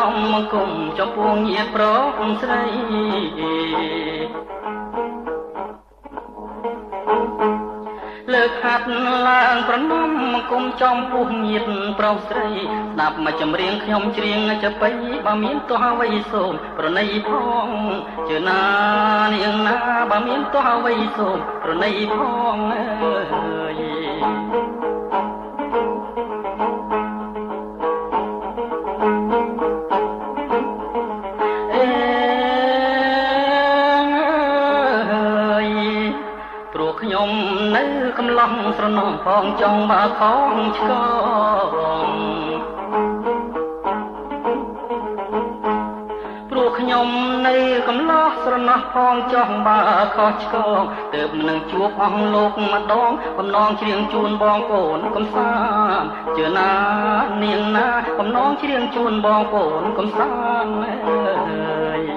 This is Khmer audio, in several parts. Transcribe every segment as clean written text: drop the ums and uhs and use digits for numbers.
មមកគុំចំពោះញាប្រងស្រីលើកហាត់ឡើងប្រណមមកគុំចំពោះញាប្រុសស្រីស្ដាប់មកចម្រៀងខ្ញុំច្រៀងចបៃបើមានទោះអ្វីសូមប្រណីផងជឿណានាងណាបើមានទោះអ្វីសូមប្រណីផងអើយខ្ញុំនៅកំឡុងស្រណោះផងចង់បើខងឆ្កងព្រោះខ្ញុំនៅកំឡោះស្រណោះផងចង់បើខុសឆ្កងទើបនឹងជួបអស់លោកម្ដងបំណងច្រៀងជូនបងប្អូនកំសាន្តជឿណានាងណាបំណងច្រៀងជូនបងប្អូនកំសាន្តអើយ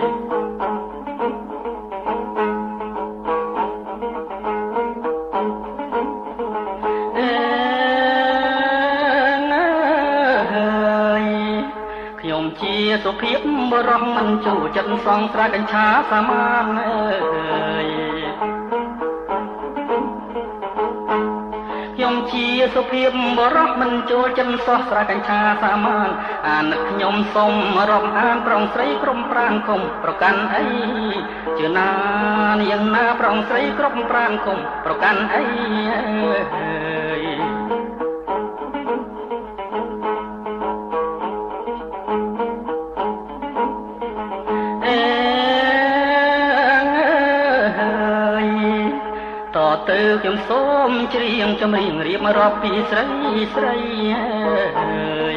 ជាសុភាពបរោះមិនចូលចិត្តសងស្រាកញ្ឆាសាមានអើយខ្ញុំជាសុភាពបរោះមិនចូលចិត្តសោះស្រាកញ្ឆាសាមានអានឹកខ្ញុំសុំរាប់អានប្រងស្រីក្រុមប្រាណគុំប្រកាន់អីជឿណានាងណាប្រងស្រីក្រុមប្រាណគុំប្រកាន់អីអើយទៅខ្ញុំសូមច្រៀងចម្រៀងរៀបរាប់ពីស្រីស្រីហើយ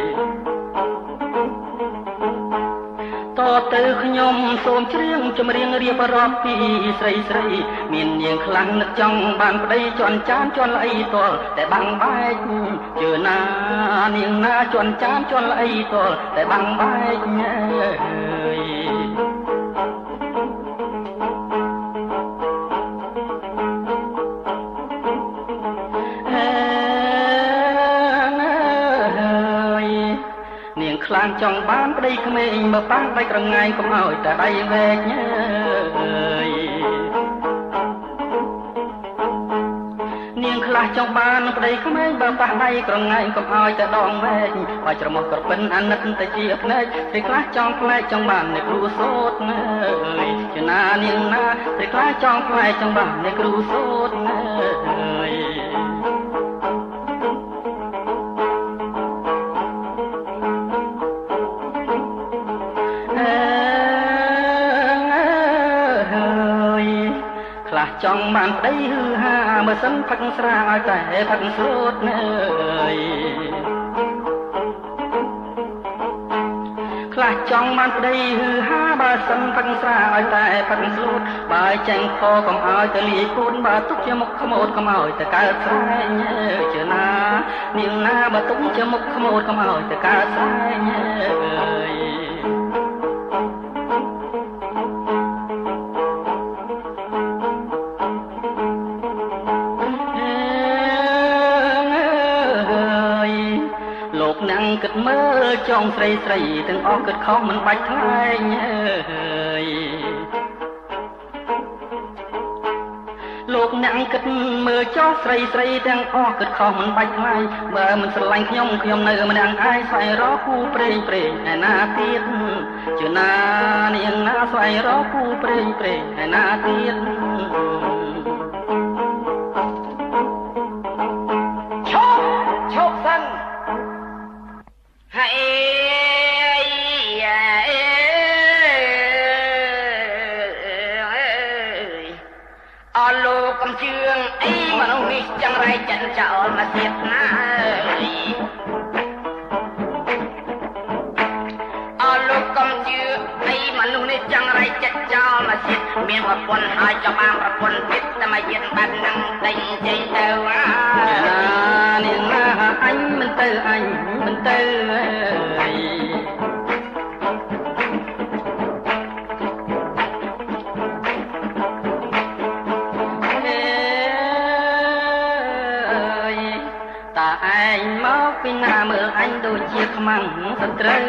តទៅខ្ញុំសូមច្រៀងចម្រៀងរៀបរាប់ពីស្រីស្រីមាននាងខ្លាំងនឹកចង់បានប្តីជន់ចានជន់ល្អីតលតែបាំងបែកជឿណានាងណាជន់ចានជន់ល្អីតលតែបាំងបែកអើយខ្លាំងចង់បានប្តីក្មេងមើលប៉ះដៃក្រងាយកុំឲ្យតែដៃវែកអើយនាងខ្លះចង់បានប្តីក្មេងបើប៉ះដៃក្រងាយកុំឲ្យតែដងវែកបើច្រមុះក្រពិនអាណិតតែជាភ្នែកស្រីខ្លះចង់ផ្លែកចង់បាននៃគ្រូសូត្រអើយចំណានាងណាស្រីខ្លះចង់ផ្លែកចង់បាននៃគ្រូសូត្រអើយចង់បានប្តីហឺហាបើសិនផឹកស្រាឲ្យតែផឹកស្រូតអើយខ្លះចង់បានប្តីហឺហាបើសិនផឹកស្រាឲ្យតែផឹកស្រូតបើចាញ់ខកុំឲ្យទៅលាយគូនបើទុកជាមុខខ្មោចកុំឲ្យទៅកើតស្រែងជឿណានាងណាបើទុកជាមុខខ្មោចកុំឲ្យទៅកើតស្រែងអើយនាងគិតមើលចង់ស្រីស្រីទាំងអស់គិតខំមិនបាច់ថ្លែងអើយលោកអ្នកគិតមើលចោះស្រីស្រីទាំងអស់គិតខំមិនបាច់ថ្លែងបើមិនស្រឡាញ់ខ្ញុំនៅម្នាក់ឯងស្វែងរកគូព្រេងព្រេងឯណាទៀតជឿណានាងណាស្វែងរកគូព្រេងព្រេងឯណាទៀតឈប់សិនហើយអស់លោកកំជឿងអីមនុស្សនេះចង្រៃចិនចោលមកទៀតណាអស់លោកកំជឿអីមនុស្សនេះចង្រៃចិនចោលមកទៀតមានប្រពន្ធហើយចង់បានប្រពន្ធទៀតតែមកយានបាត់នឹងដេញចេញទៅនាងណាអញមិនទៅអញមិនទៅអើយតាឯងមកពីណាមើលអញដូចជាខ្មាំងសត្រូវ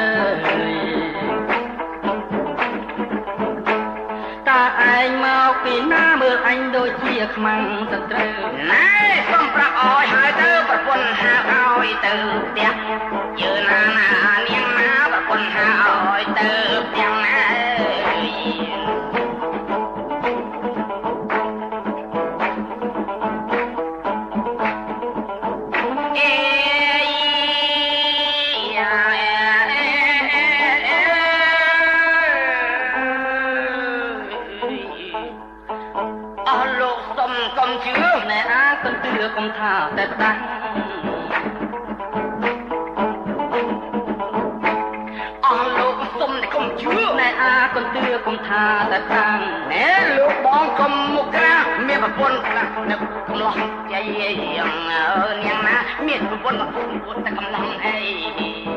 តាឯងមកពីណាមើលអញដូចជាខ្មាំងសត្រូវណែសុំប្រាក់អោយហើយទៅប្រពន្ធហៅអោយទៅផ្ទះយឺណានាងណាប្រពន្ធហៅអោយទៅផ្ទះណាកុំថាតែផ្ដាំអស់លោកសុំតែកុំជឿណែអាកន្ទឿកុំថាតែផ្ដាំណែលោកបងកុំមុខក្រាស់មានប្រពន្ធខ្លះនៅកំឡោះយាយនាងណាមានប្រពន្ធតែកំឡោះអី